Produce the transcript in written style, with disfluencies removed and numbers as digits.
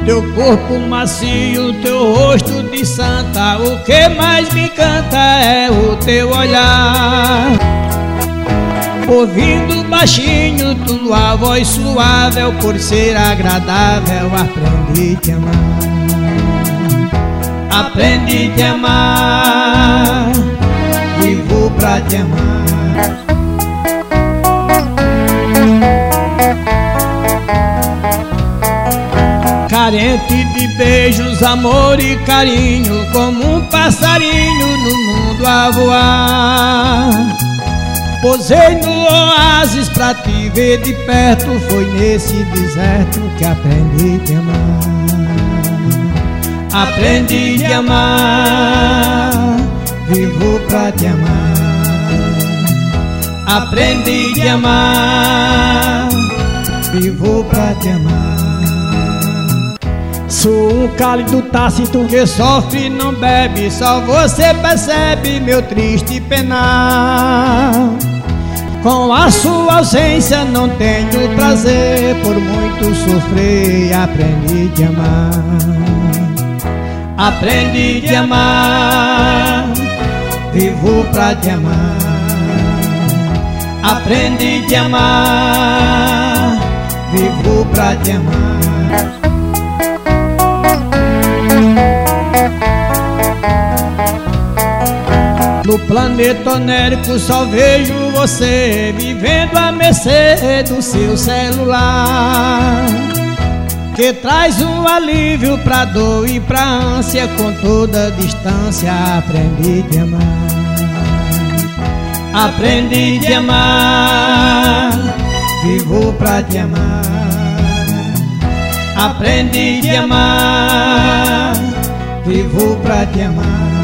Teu corpo macio, teu rosto de santa, o que mais me encanta é o teu olhar. Ouvindo baixinho tua voz suave, por ser agradável aprendi a te amar. Aprendi a te amar, vivo pra te amar. Carente de beijos, amor e carinho, como um passarinho no mundo a voar. Posei no oásis pra te ver de perto, foi nesse deserto que aprendi a te amar. Aprendi a te amar, vivo pra te amar. Aprendi a te amar, vivo pra te amar. Sou um cálido tácito que sofre e não bebe, só você percebe meu triste penar. Com a sua ausência não tenho prazer, por muito sofrer aprendi a te amar. Aprendi a te amar, vivo pra te amar. Aprendi a te amar, vivo pra te amar. No planeta onérico só vejo você, vivendo à mercê do seu celular, que traz um alívio pra dor e pra ânsia. Com toda distância aprendi a te amar. Aprendi a te amar, vivo pra te amar. Aprendi a te amar, vivo pra te amar.